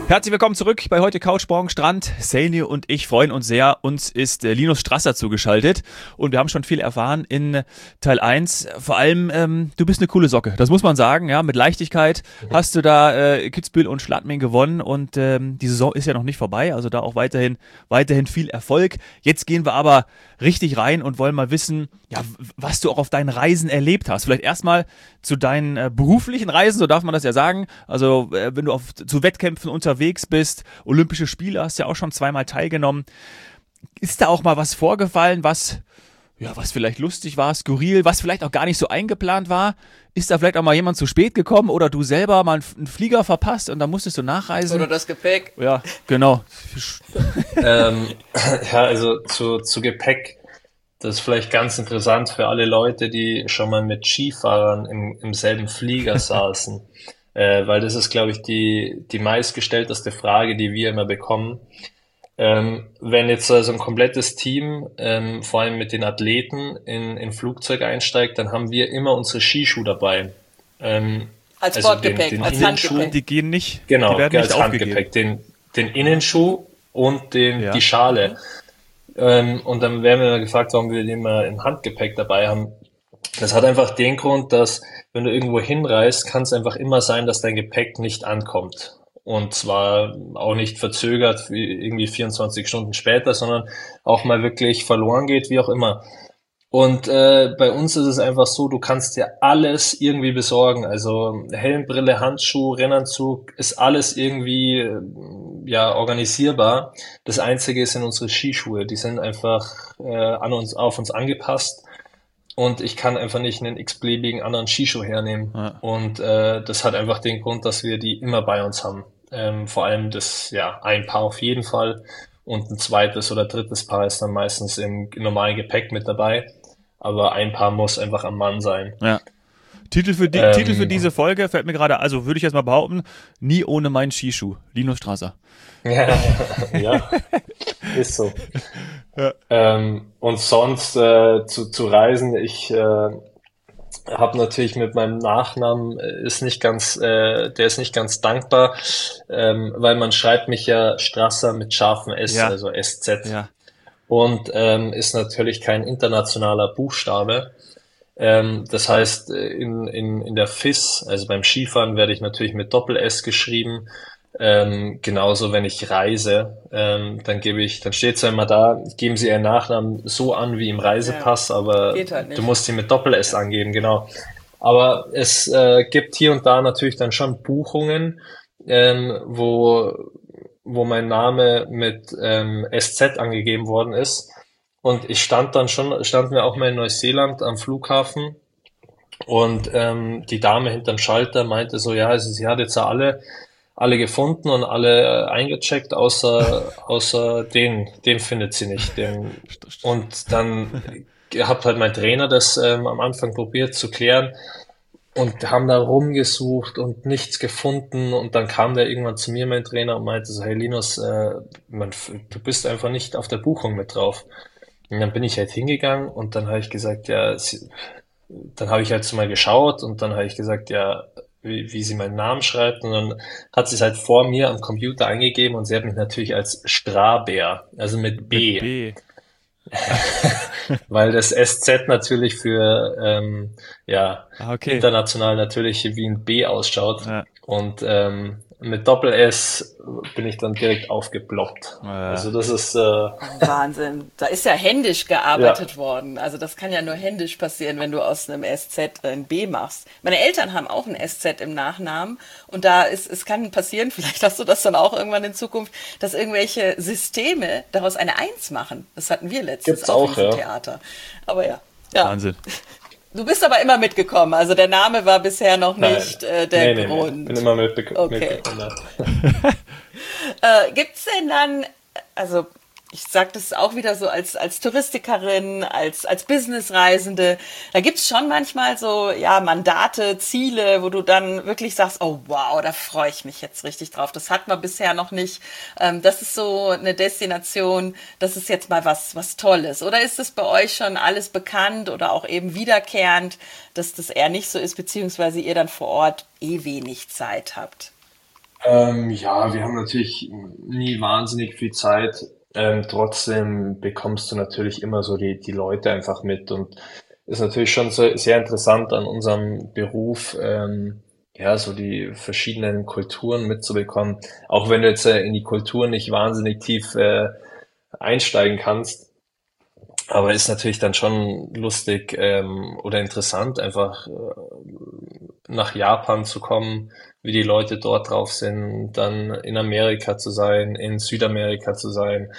Herzlich willkommen zurück bei heute Couch Morgen Strand. Saini und ich freuen uns sehr. Uns ist Linus Strasser zugeschaltet und wir haben schon viel erfahren in Teil 1. Vor allem, du bist eine coole Socke, das muss man sagen. Ja, mit Leichtigkeit hast du da Kitzbühel und Schladming gewonnen und die Saison ist ja noch nicht vorbei, also da auch weiterhin viel Erfolg. Jetzt gehen wir aber richtig rein und wollen mal wissen, ja, was du auch auf deinen Reisen erlebt hast. Vielleicht erstmal zu deinen beruflichen Reisen, so darf man das ja sagen. Also wenn du zu Wettkämpfen unterwegs bist, Olympische Spiele hast du ja auch schon zweimal teilgenommen. Ist da auch mal was vorgefallen, was vielleicht lustig war, skurril, was vielleicht auch gar nicht so eingeplant war? Ist da vielleicht auch mal jemand zu spät gekommen oder du selber mal einen Flieger verpasst und dann musstest du nachreisen? Oder das Gepäck. Ja, genau. Also zu Gepäck, das ist vielleicht ganz interessant für alle Leute, die schon mal mit Skifahrern im selben Flieger saßen. Weil das ist, glaube ich, die meistgestellteste Frage, die wir immer bekommen. Wenn jetzt also ein komplettes Team, vor allem mit den Athleten, in Flugzeug einsteigt, dann haben wir immer unsere Skischuhe dabei. Als Sportgepäck, als Handgepäck. Die gehen nicht, genau, die werden nicht als Handgepäck. Den Innenschuh und die Schale. Und dann werden wir immer gefragt, warum wir den immer im Handgepäck dabei haben. Das hat einfach den Grund, dass wenn du irgendwo hinreist, kann es einfach immer sein, dass dein Gepäck nicht ankommt. Und zwar auch nicht verzögert, wie irgendwie 24 Stunden später, sondern auch mal wirklich verloren geht, wie auch immer. Und bei uns ist es einfach so, du kannst dir alles irgendwie besorgen. Also Helmbrille, Handschuh, Rennanzug, ist alles irgendwie organisierbar. Das Einzige sind unsere Skischuhe. Die sind einfach auf uns angepasst. Und ich kann einfach nicht einen x-beliebigen anderen Skischuh hernehmen. Ja. Und das hat einfach den Grund, dass wir die immer bei uns haben. Vor allem ein Paar auf jeden Fall. Und ein zweites oder drittes Paar ist dann meistens im normalen Gepäck mit dabei. Aber ein Paar muss einfach am Mann sein. Ja. Titel für diese Folge fällt mir gerade, also würde ich jetzt mal behaupten, nie ohne meinen Skischuh. Linus Strasser. Ja, ist so. Ja. Und sonst zu Reisen, ich habe natürlich mit meinem Nachnamen der ist nicht ganz dankbar, weil man schreibt mich ja Strasser mit scharfem S, also SZ. Ja. Und ist natürlich kein internationaler Buchstabe. Das heißt, in der FIS, also beim Skifahren, werde ich natürlich mit Doppel-S geschrieben. Genauso, wenn ich reise, dann steht es ja immer da, geben Sie Ihren Nachnamen so an wie im Reisepass, aber halt du musst ihn mit Doppel-S angeben, genau. Aber es gibt hier und da natürlich dann schon Buchungen, wo mein Name mit SZ angegeben worden ist. Und ich standen wir auch mal in Neuseeland am Flughafen und die Dame hinterm Schalter meinte so, ja, also sie hat jetzt alle gefunden und alle eingecheckt, außer den findet sie nicht. Und dann hat halt mein Trainer das am Anfang probiert zu klären und haben da rumgesucht und nichts gefunden und dann kam der irgendwann zu mir, mein Trainer, und meinte so, hey Linus, du bist einfach nicht auf der Buchung mit drauf. Und dann bin ich halt hingegangen und dann habe ich gesagt, dann habe ich halt so mal geschaut und dann habe ich gesagt, wie sie meinen Namen schreibt und dann hat sie es halt vor mir am Computer eingegeben und sie hat mich natürlich als Straber, also mit B. Mit B. Weil das SZ natürlich für international natürlich wie ein B ausschaut und mit Doppel-S bin ich dann direkt aufgeploppt. Also das ist Wahnsinn. Da ist ja händisch gearbeitet worden. Also das kann ja nur händisch passieren, wenn du aus einem SZ ein B machst. Meine Eltern haben auch ein SZ im Nachnamen und es kann passieren, vielleicht hast du das dann auch irgendwann in Zukunft, dass irgendwelche Systeme daraus eine 1 machen. Das hatten wir letztens Gibt's auch im Theater. Aber ja. Wahnsinn. Du bist aber immer mitgekommen, also der Name war bisher noch nicht der Grund. Nee. Bin immer mitgekommen. Gibt's denn dann, also ich sage das auch wieder so als Touristikerin, als Businessreisende, da gibt's schon manchmal so Mandate, Ziele, wo du dann wirklich sagst, oh wow, da freue ich mich jetzt richtig drauf. Das hat man bisher noch nicht. Das ist so eine Destination, das ist jetzt mal was Tolles. Oder ist es bei euch schon alles bekannt oder auch eben wiederkehrend, dass das eher nicht so ist, beziehungsweise ihr dann vor Ort wenig Zeit habt? Ja, wir haben natürlich nie wahnsinnig viel Zeit. Trotzdem bekommst du natürlich immer so die Leute einfach mit und ist natürlich schon so, sehr interessant an unserem Beruf, ja, so die verschiedenen Kulturen mitzubekommen. Auch wenn du jetzt in die Kultur nicht wahnsinnig tief einsteigen kannst, aber ist natürlich dann schon lustig oder interessant, einfach nach Japan zu kommen, wie die Leute dort drauf sind, dann in Amerika zu sein, in Südamerika zu sein,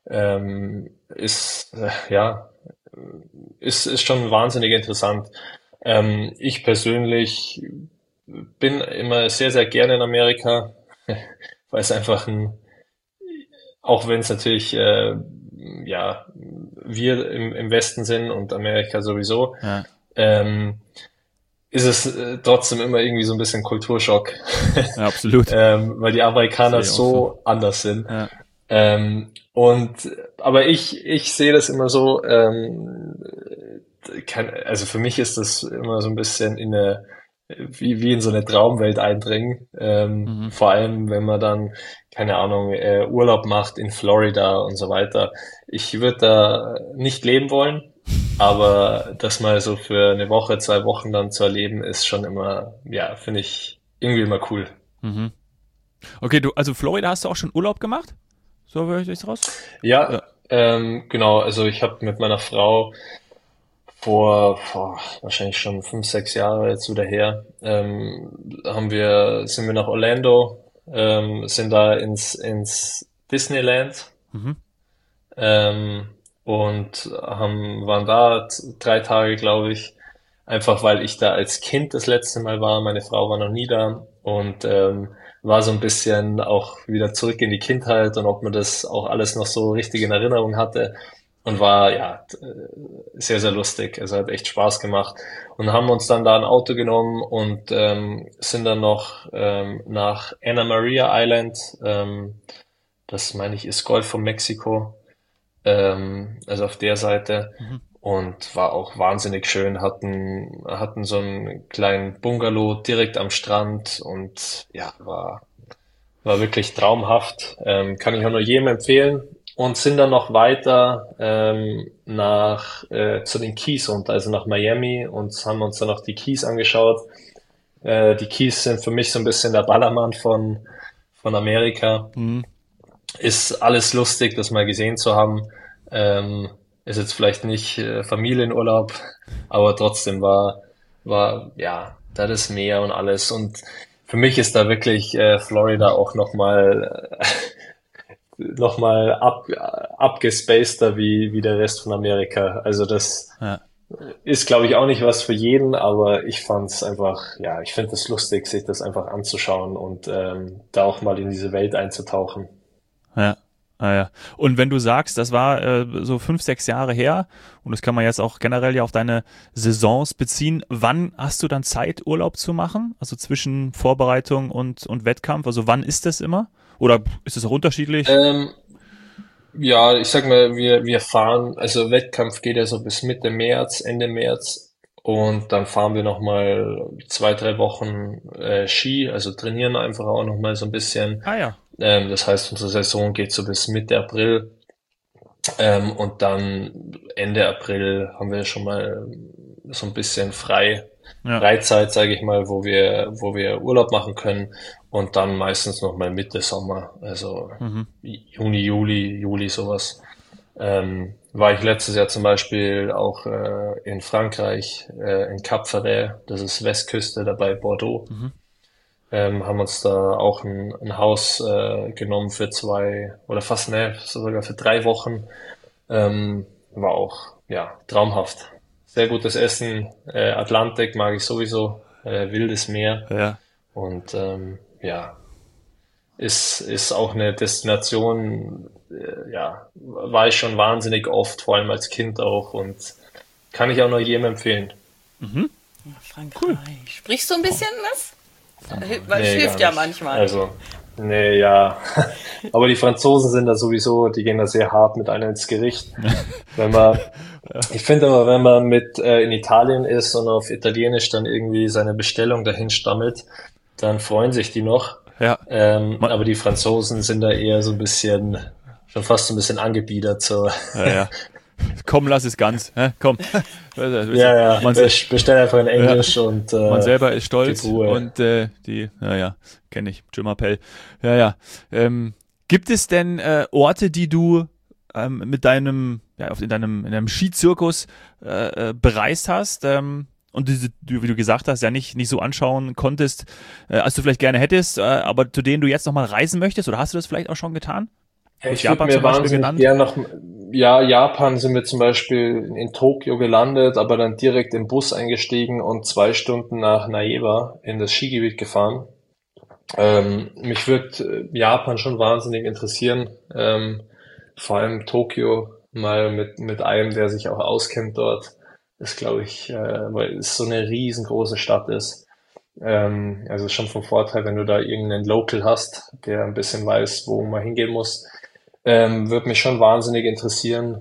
ist ja ist schon wahnsinnig interessant. Ich persönlich bin immer sehr, sehr gerne in Amerika, weil es einfach auch wenn es natürlich ja wir im Westen sind und Amerika sowieso, Ja, ähm, ist es trotzdem immer irgendwie so ein bisschen Kulturschock, ja, absolut. weil die Amerikaner Sehe ich auch so. so anders sind. Ja. Aber ich sehe das immer so, also für mich ist das immer so ein bisschen wie in so eine Traumwelt eindringen. Mhm. Vor allem, wenn man dann, keine Ahnung, Urlaub macht in Florida und so weiter. Ich würde da nicht leben wollen, aber das mal so für eine Woche, 2 Wochen dann zu erleben, ist schon immer, ja, finde ich irgendwie immer cool. Mhm. Okay, also Florida hast du auch schon Urlaub gemacht? So höre ich das raus? Ja, Ja. genau. Also ich habe mit meiner Frau vor wahrscheinlich schon 5, 6 Jahre jetzt wieder her, sind wir nach Orlando, sind da ins Disneyland Mhm. ähm, und waren da 3 Tage, glaube ich, einfach weil ich da als Kind das letzte Mal war. Meine Frau war noch nie da und war so ein bisschen auch wieder zurück in die Kindheit und ob man das auch alles noch so richtig in Erinnerung hatte und war ja sehr, sehr lustig. Also hat echt Spaß gemacht und haben uns dann da ein Auto genommen und sind dann noch nach Anna Maria Island, das meine ich ist Golf von Mexiko, also auf der Seite Mhm. und war auch wahnsinnig schön, hatten so einen kleinen Bungalow direkt am Strand und ja, war wirklich traumhaft. Kann ich auch nur jedem empfehlen. Und sind dann noch weiter zu den Keys und also nach Miami und haben uns dann noch die Keys angeschaut. Die Keys sind für mich so ein bisschen der Ballermann von Amerika. Mhm. Ist alles lustig, das mal gesehen zu haben. Ist jetzt vielleicht nicht Familienurlaub, aber trotzdem war ja da das Meer und alles. Und für mich ist da wirklich Florida auch noch mal abgespaceder wie der Rest von Amerika. Also das Ja. ist, glaube ich, auch nicht was für jeden, aber ich fand's einfach, ja, ich finde es lustig, sich das einfach anzuschauen und da auch mal in diese Welt einzutauchen. Ja. Ah, ja. Und wenn du sagst, das war so 5, 6 Jahre her, und das kann man jetzt auch generell ja auf deine Saisons beziehen, wann hast du dann Zeit, Urlaub zu machen? Also zwischen Vorbereitung und Wettkampf? Also wann ist das immer? Oder ist es auch unterschiedlich? Ähm, Ja, ich sag mal, wir fahren, also Wettkampf geht ja so bis Mitte März, Ende März und dann fahren wir nochmal 2, 3 Wochen Ski, also trainieren einfach auch nochmal so ein bisschen. Ah ja. Das heißt, unsere Saison geht so bis Mitte April und dann Ende April haben wir schon mal so ein bisschen Ja. Freizeit, sage ich mal, wo wir Urlaub machen können und dann meistens noch mal Mitte Sommer, also Mhm. Juni, Juli sowas. War ich letztes Jahr zum Beispiel auch in Frankreich, in Cap Ferret, das ist Westküste dabei Bordeaux. Mhm. Haben uns da auch ein Haus genommen für 2 oder fast, ne, sogar für 3 Wochen. War auch, ja, traumhaft. Sehr gutes Essen, Atlantik mag ich sowieso, wildes Meer Ja. und ja, ist auch eine Destination, ja, war ich schon wahnsinnig oft, vor allem als Kind auch und kann ich auch nur jedem empfehlen. Mhm. Cool. Frankreich. Sprichst du ein bisschen was? Weil es Nee, gar hilft ja nicht. manchmal. Also, nee, ja. Aber die Franzosen sind da sowieso, die gehen da sehr hart mit einem ins Gericht. Wenn man, Ich finde immer, wenn man mit in Italien ist und auf Italienisch dann irgendwie seine Bestellung dahin stammelt, dann freuen sich die noch. Ja. Aber die Franzosen sind da eher so ein bisschen, schon fast so ein bisschen angebiedert. So. Ja. Komm, lass es ganz. Komm. Ja. Bestell einfach in Englisch und man selber ist stolz und kenne ich. Jim Appel. Ja. Gibt es denn Orte, die du in deinem Skizirkus bereist hast und wie du gesagt hast, ja nicht so anschauen konntest, als du vielleicht gerne hättest, aber zu denen du jetzt nochmal reisen möchtest, oder hast du das vielleicht auch schon getan? Ich würde mir wahnsinnig gern Japan sind wir zum Beispiel in Tokio gelandet, aber dann direkt im Bus eingestiegen und 2 Stunden nach Naiba in das Skigebiet gefahren. Mich würde Japan schon wahnsinnig interessieren, vor allem Tokio mal mit einem, der sich auch auskennt dort. Das glaube ich, weil es so eine riesengroße Stadt ist. Also schon vom Vorteil, wenn du da irgendeinen Local hast, der ein bisschen weiß, wo man hingehen muss. Würde mich schon wahnsinnig interessieren.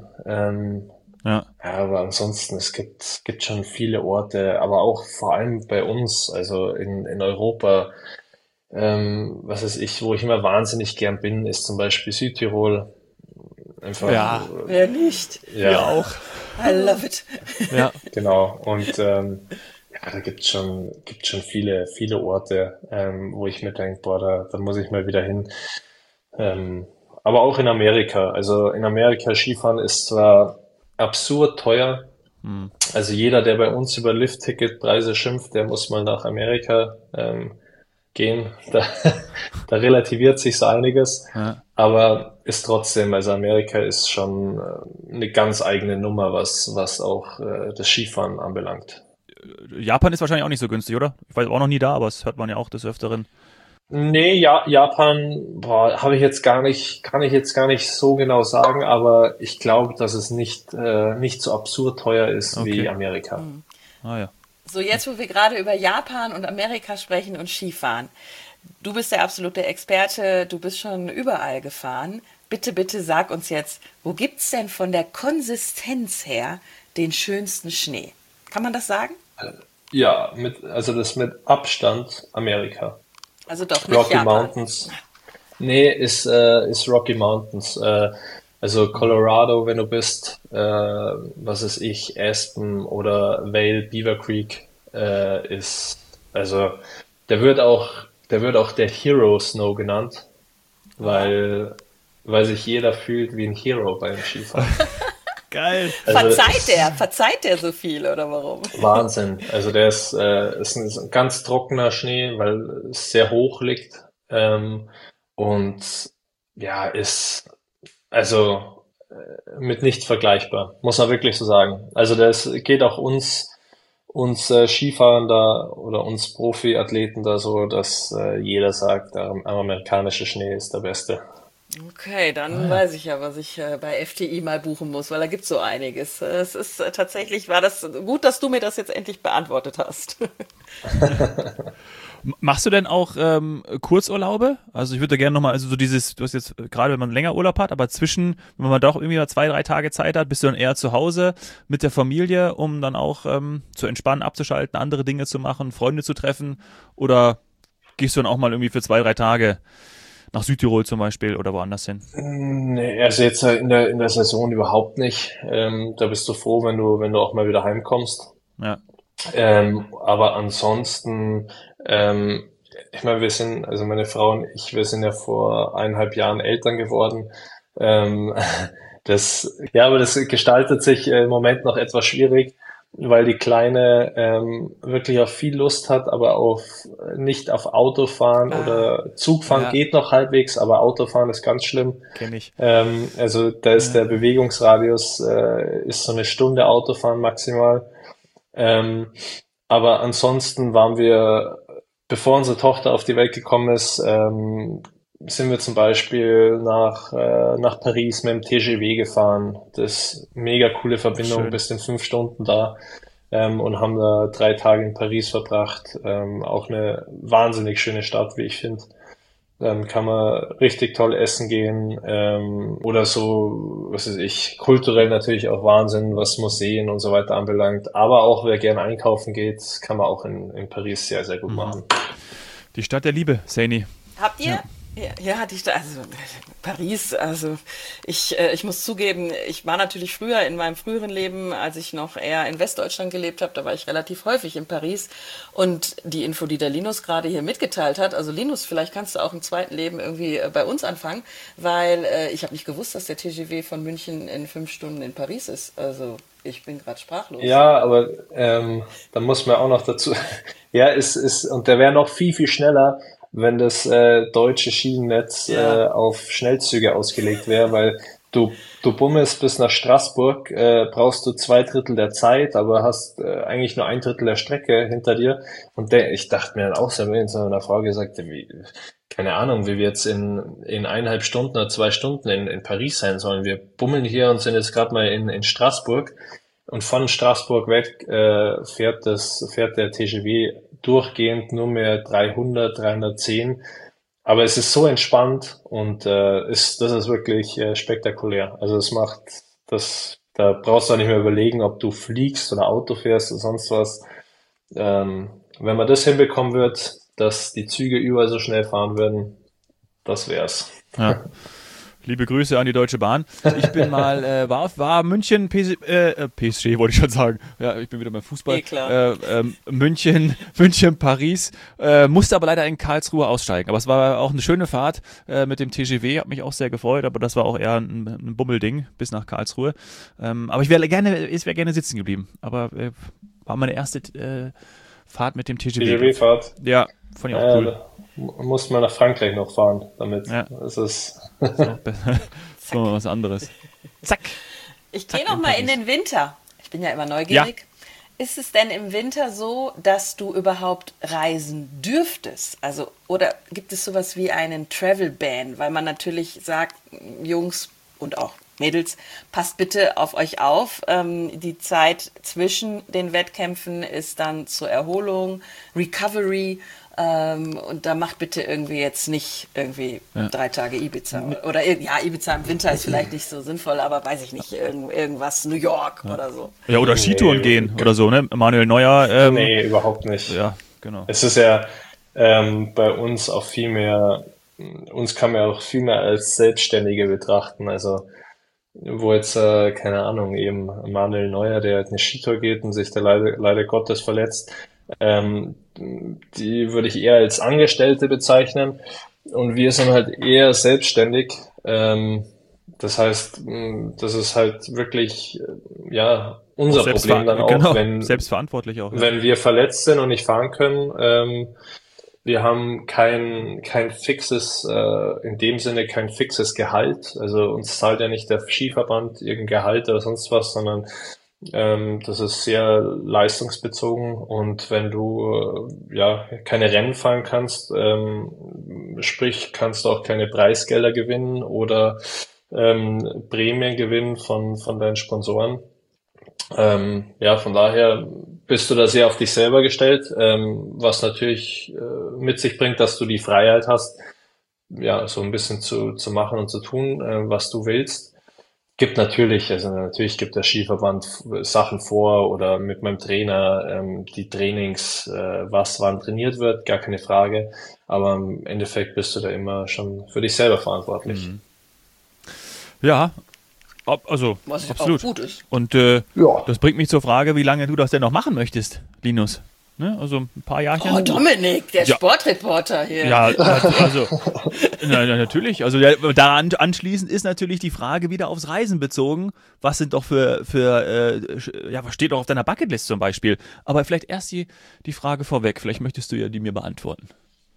Aber ansonsten, es gibt schon viele Orte, aber auch vor allem bei uns, also in Europa, was weiß ich, wo ich immer wahnsinnig gern bin, ist zum Beispiel Südtirol. Einfach, wer nicht? Ja. Wir auch. I love it. Ja. Genau. Und da gibt's schon viele Orte, wo ich mir denke, boah, da muss ich mal wieder hin. Aber auch in Amerika. Also in Amerika Skifahren ist zwar absurd teuer. Also jeder, der bei uns über Lift-Ticket-Preise schimpft, der muss mal nach Amerika gehen. Da relativiert sich so einiges. Ja. Aber ist trotzdem, also Amerika ist schon eine ganz eigene Nummer, was auch das Skifahren anbelangt. Japan ist wahrscheinlich auch nicht so günstig, oder? Ich war auch noch nie da, aber das hört man ja auch des Öfteren. Nee, Japan, kann ich jetzt gar nicht so genau sagen, aber ich glaube, dass es nicht so absurd teuer ist wie Amerika. Ja. So, jetzt, wo wir gerade über Japan und Amerika sprechen und Skifahren. Du bist der absolute Experte, du bist schon überall gefahren. Bitte sag uns jetzt, wo gibt's denn von der Konsistenz her den schönsten Schnee? Kann man das sagen? Ja, das mit Abstand Amerika. Also doch nicht Rocky Japan. Mountains. Nee, ist Rocky Mountains. Also Colorado, wenn du bist, was weiß ich, Aspen oder Vail, Beaver Creek, der wird auch der Hero Snow genannt, weil sich jeder fühlt wie ein Hero beim Skifahren. Geil. Also verzeiht der so viel oder warum? Wahnsinn. Also der ist ein ganz trockener Schnee, weil es sehr hoch liegt. Und ja, ist also mit nichts vergleichbar, muss man wirklich so sagen. Also das geht auch uns Skifahren da oder uns Profiathleten da so, dass jeder sagt, der amerikanische Schnee ist der beste. Okay, dann weiß ich ja, was ich bei FTI mal buchen muss, weil da gibt's so einiges. Es ist tatsächlich, war das gut, dass du mir das jetzt endlich beantwortet hast. Machst du denn auch Kurzurlaube? Also ich würde da gerne nochmal, also so dieses, du hast jetzt gerade, wenn man länger Urlaub hat, aber wenn man doch irgendwie mal 2-3 Tage Zeit hat, bist du dann eher zu Hause mit der Familie, um dann auch zu entspannen, abzuschalten, andere Dinge zu machen, Freunde zu treffen, oder gehst du dann auch mal irgendwie für 2-3 Tage nach Südtirol zum Beispiel oder woanders hin? Nee, also jetzt in der Saison überhaupt nicht. Da bist du froh, wenn du auch mal wieder heimkommst. Ja. Aber ansonsten, ich meine, also meine Frau und ich, wir sind ja vor 1,5 Jahren Eltern geworden. Aber das gestaltet sich im Moment noch etwas schwierig, weil die Kleine wirklich auf viel Lust hat, aber nicht auf Autofahren oder Zugfahren geht noch halbwegs, aber Autofahren ist ganz schlimm. Kenn ich. Also da ist der Bewegungsradius ist so 1 Stunde Autofahren maximal. Aber ansonsten waren wir, bevor unsere Tochter auf die Welt gekommen ist, sind wir zum Beispiel nach Paris mit dem TGV gefahren. Das ist mega coole Verbindung, schön. Bis in 5 Stunden da, und haben da 3 Tage in Paris verbracht. Auch eine wahnsinnig schöne Stadt, wie ich finde. Kann man richtig toll essen gehen, oder so, was weiß ich, kulturell natürlich auch Wahnsinn, was Museen und so weiter anbelangt. Aber auch wer gerne einkaufen geht, kann man auch in Paris sehr, sehr gut machen. Die Stadt der Liebe, Saini. Habt ihr? Ja. Ja, hatte ich da, also Paris, also ich muss zugeben, ich war natürlich früher in meinem früheren Leben, als ich noch eher in Westdeutschland gelebt habe, da war ich relativ häufig in Paris und die Info, die der Linus gerade hier mitgeteilt hat, also Linus, vielleicht kannst du auch im zweiten Leben irgendwie bei uns anfangen, weil ich habe nicht gewusst, dass der TGV von München in 5 Stunden in Paris ist, also ich bin gerade sprachlos. Ja, aber da muss man auch noch dazu, ja, und der wäre noch viel, viel schneller, wenn das deutsche Schienennetz Ja, auf Schnellzüge ausgelegt wäre, weil du bummelst bis nach Straßburg, brauchst du 2 Drittel der Zeit, aber hast eigentlich nur 1 Drittel der Strecke hinter dir. Und ich dachte mir dann auch so, wenn so einer Frau gesagt, wie, keine Ahnung, wie wir jetzt in 1,5 Stunden oder 2 Stunden in Paris sein sollen. Wir bummeln hier und sind jetzt gerade mal in Straßburg. Und von Straßburg weg fährt der TGV durchgehend nur mehr 300, 310. Aber es ist so entspannt und das ist wirklich spektakulär. Also da brauchst du auch nicht mehr überlegen, ob du fliegst oder Auto fährst oder sonst was. Wenn man das hinbekommen wird, dass die Züge überall so schnell fahren würden, das wär's. Ja. Liebe Grüße an die Deutsche Bahn. Ich bin mal, war München, PSG wollte ich schon sagen. Ja, ich bin wieder beim Fußball. klar. München, Paris. Musste aber leider in Karlsruhe aussteigen. Aber es war auch eine schöne Fahrt mit dem TGV. Hat mich auch sehr gefreut, aber das war auch eher ein Bummelding bis nach Karlsruhe. Aber ich wäre gerne sitzen geblieben. Aber war meine erste Fahrt mit dem TGV. TGV-Fahrt. Ja, fand ich auch cool. Da muss man nach Frankreich noch fahren damit. Ja. Das ist Ist auch besser. So, was anderes. Zack. Ich gehe Zack, noch in mal in Paris. den Winter. Ich bin ja immer neugierig. Ist es denn im Winter so, dass du überhaupt reisen dürftest? Also, oder gibt es sowas wie einen Travel Ban? Weil man natürlich sagt, Jungs und auch Mädels, passt bitte auf euch auf. Die Zeit zwischen den Wettkämpfen ist dann zur Erholung, Recovery. Und da macht bitte irgendwie jetzt nicht irgendwie 3 Tage Ibiza. Oder ja, Ibiza im Winter ist vielleicht nicht so sinnvoll, aber weiß ich nicht, irgendwas, New York oder so. Ja, oder Skitouren Nee, gehen oder so, ne? Manuel Neuer. nee, überhaupt nicht. Ja, genau. Es ist ja bei uns auch viel mehr, uns kann man ja auch viel mehr als Selbstständige betrachten. Also wo jetzt, keine Ahnung, eben Manuel Neuer, der halt eine Skitour geht und sich da leider Gottes verletzt, die würde ich eher als Angestellte bezeichnen und wir sind halt eher selbstständig. Das heißt, das ist halt wirklich, ja, unser Problem dann auch, genau, selbstverantwortlich auch. Ja. wenn wir verletzt sind und nicht fahren können. Wir haben kein fixes, in dem Sinne kein fixes Gehalt. Also uns zahlt ja nicht der Skiverband irgendein Gehalt oder sonst was, sondern das ist sehr leistungsbezogen. Und wenn du ja keine Rennen fahren kannst, sprich kannst du auch keine Preisgelder gewinnen oder Prämien gewinnen von deinen Sponsoren. Ja, von daher bist du da sehr auf dich selber gestellt, was natürlich mit sich bringt, dass du die Freiheit hast, ja, so ein bisschen zu machen und zu tun, was du willst. Natürlich gibt der Skiverband Sachen vor oder mit meinem Trainer die Trainings, was wann trainiert wird, gar keine Frage. Aber im Endeffekt bist du da immer schon für dich selber verantwortlich. Ja, also Was absolut. auch gut ist. Und Ja. das bringt mich zur Frage, wie lange du das denn noch machen möchtest, Linus. Ne? Also ein paar Jahrchen. Oh, Dominik, der Ja. Sportreporter hier. Ja, also natürlich. Also daran anschließend ist natürlich die Frage wieder aufs Reisen bezogen. Was sind doch was steht doch auf deiner Bucketlist zum Beispiel? Aber vielleicht erst die Frage vorweg. Vielleicht möchtest du ja die mir beantworten.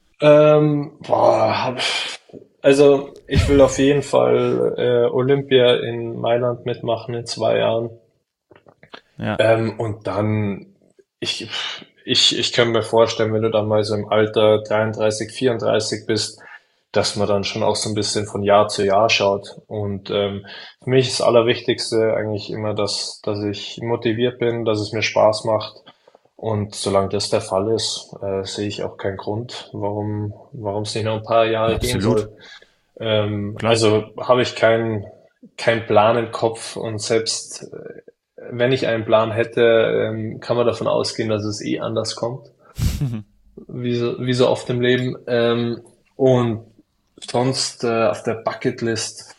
Also ich will auf jeden Fall Olympia in Mailand mitmachen in 2 Jahren. Ja. Und dann, ich kann mir vorstellen, wenn du dann mal so im Alter 33, 34 bist, dass man dann schon auch so ein bisschen von Jahr zu Jahr schaut. Und für mich ist das Allerwichtigste eigentlich immer, dass ich motiviert bin, dass es mir Spaß macht. Und solange das der Fall ist, sehe ich auch keinen Grund, warum es nicht noch ein paar Jahre gehen Absolut. soll. Klar. Also habe ich keinen Plan im Kopf und selbst wenn ich einen Plan hätte, kann man davon ausgehen, dass es eh anders kommt, wie so oft im Leben. Und sonst auf der Bucketlist,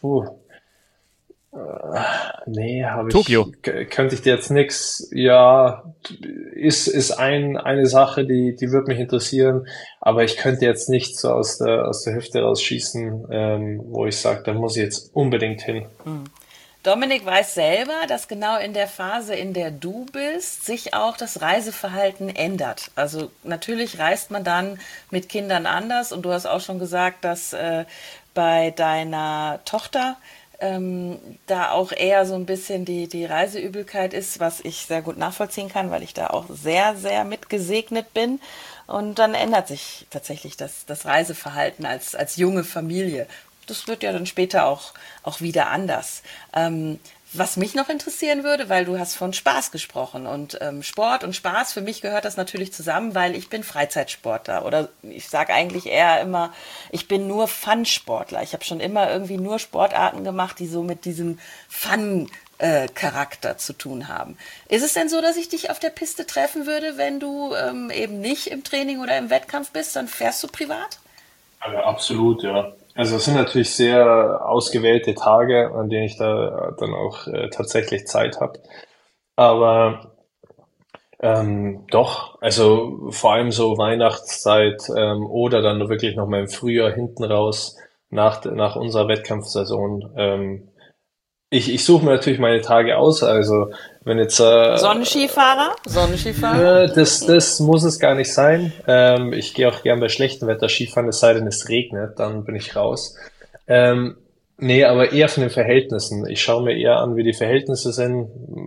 nee, Tokio. Könnte ich dir jetzt nix, ja, ist eine Sache, die würde mich interessieren, aber ich könnte jetzt nicht so aus der Hüfte rausschießen, wo ich sage, da muss ich jetzt unbedingt hin. Dominik weiß selber, dass genau in der Phase, in der du bist, sich auch das Reiseverhalten ändert. Also natürlich reist man dann mit Kindern anders und du hast auch schon gesagt, dass bei deiner Tochter da auch eher so ein bisschen die Reiseübelkeit ist, was ich sehr gut nachvollziehen kann, weil ich da auch sehr, sehr mitgesegnet bin. Und dann ändert sich tatsächlich das Reiseverhalten als junge Familie. Das wird ja dann später auch wieder anders. Was mich noch interessieren würde, weil du hast von Spaß gesprochen und Sport und Spaß, für mich gehört das natürlich zusammen, weil ich bin Freizeitsportler oder ich sage eigentlich eher immer, ich bin nur Fun-Sportler. Ich habe schon immer irgendwie nur Sportarten gemacht, die so mit diesem Fun-Charakter zu tun haben. Ist es denn so, dass ich dich auf der Piste treffen würde, wenn du eben nicht im Training oder im Wettkampf bist, dann fährst du privat? Ja, absolut, ja. Also es sind natürlich sehr ausgewählte Tage, an denen ich da dann auch tatsächlich Zeit habe. Aber doch, also vor allem so Weihnachtszeit oder dann wirklich noch mal im Frühjahr hinten raus nach unserer Wettkampfsaison. Ich suche mir natürlich meine Tage aus, also wenn jetzt Sonnenskifahrer? das muss es gar nicht sein. Ich gehe auch gern bei schlechtem Wetter Skifahren, es sei denn es regnet, dann bin ich raus. Nee, aber eher von den Verhältnissen. Ich schaue mir eher an, wie die Verhältnisse sind,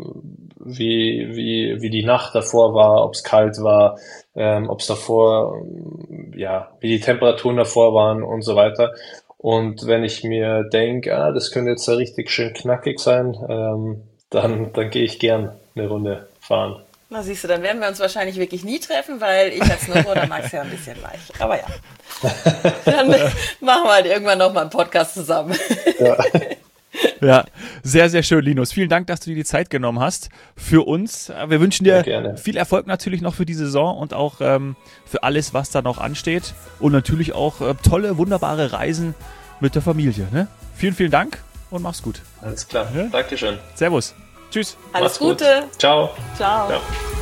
wie die Nacht davor war, ob es kalt war, ob es davor, ja, wie die Temperaturen davor waren und so weiter. Und wenn ich mir denke, das könnte jetzt ja richtig schön knackig sein, dann gehe ich gern eine Runde fahren. Na siehst du, dann werden wir uns wahrscheinlich wirklich nie treffen, weil ich als Snowboarder mag es ja ein bisschen weich. Aber ja, dann machen wir halt irgendwann nochmal einen Podcast zusammen. Ja. Ja, sehr, sehr schön, Linus. Vielen Dank, dass du dir die Zeit genommen hast für uns. Wir wünschen dir viel Erfolg natürlich noch für die Saison und auch für alles, was da noch ansteht. Und natürlich auch tolle, wunderbare Reisen mit der Familie. Ne? Vielen, vielen Dank und mach's gut. Alles klar. Ja? Dankeschön. Servus. Tschüss. Alles Gute. Ciao. Ciao. Ja.